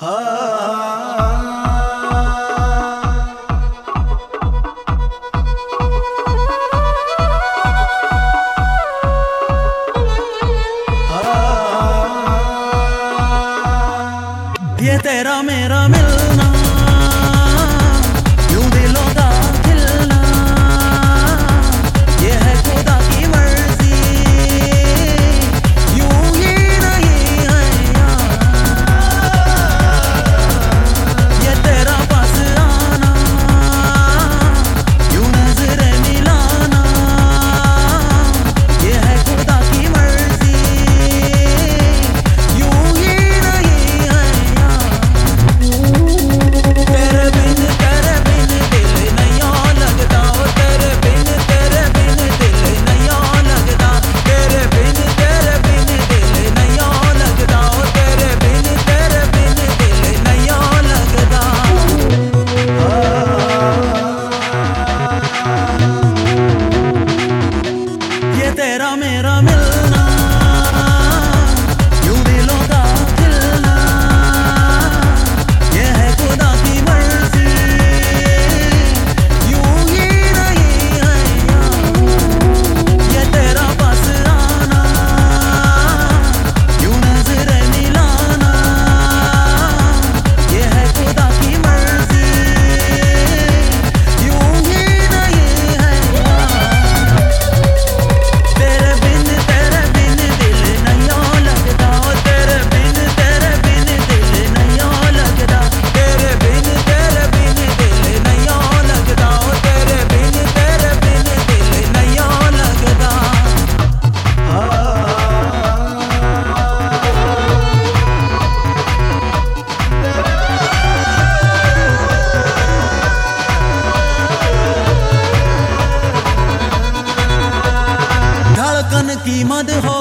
ये तेरा मेरा मिलना, यूं दिलों का खिलना, ये है खुदा की मर्जी, यूं ही नहीं है यार। ये तेरा पास आना, यूं नजरें मिलाना, ये है खुदा की मर्जी, यूं ही नहीं है यार। तेरे बिन दिल नहीं लगता, ओ तेरे बिन दिल नहीं लगता, तेरे बिन दिल नहीं लगता, ओ तेरे बिन दिल नहीं लगता। ये तेरा मेरा मिलना, यूं दिलों का खिलना, ये है खुदा की मर्जी, यूं ही नहीं है यार। ये तेरा पास आना, यूं नजरें मिलाना, ये है खुदा की मर्जी, यूं ही नहीं है यार। तेरे बिन दिल नहीं लगता, ओ तेरे बिन दिल नहीं लगता, तेरे बिन दिल नहीं लगता, ओ तेरे बिन दिल नहीं लगता। धड़कन की मद हो